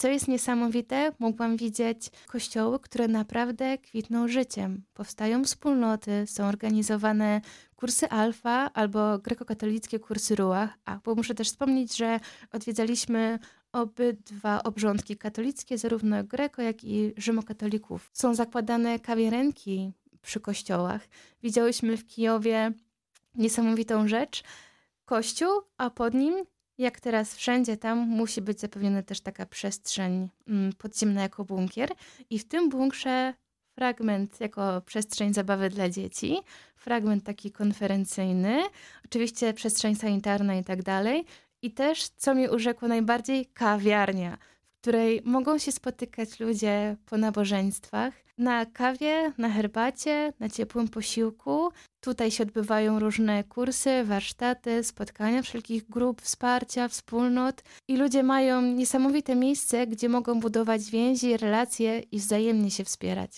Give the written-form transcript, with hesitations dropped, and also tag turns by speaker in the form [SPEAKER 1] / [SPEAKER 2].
[SPEAKER 1] co jest niesamowite, mogłam widzieć kościoły, które naprawdę kwitną życiem. Powstają wspólnoty, są organizowane kursy alfa albo grekokatolickie kursy ruach. Bo muszę też wspomnieć, że odwiedzaliśmy obydwa obrządki katolickie, zarówno greko, jak i rzymokatolików. Są zakładane kawiarenki przy kościołach. Widziałyśmy w Kijowie niesamowitą rzecz. Kościół, a pod nim, jak teraz wszędzie, tam musi być zapewniona też taka przestrzeń podziemna jako bunkier. I w tym bunkrze fragment jako przestrzeń zabawy dla dzieci, fragment taki konferencyjny, oczywiście przestrzeń sanitarna i tak dalej. I też, co mnie urzekło najbardziej, kawiarnia, w której mogą się spotykać ludzie po nabożeństwach, na kawie, na herbacie, na ciepłym posiłku. Tutaj się odbywają różne kursy, warsztaty, spotkania wszelkich grup, wsparcia, wspólnot i ludzie mają niesamowite miejsce, gdzie mogą budować więzi, relacje i wzajemnie się wspierać.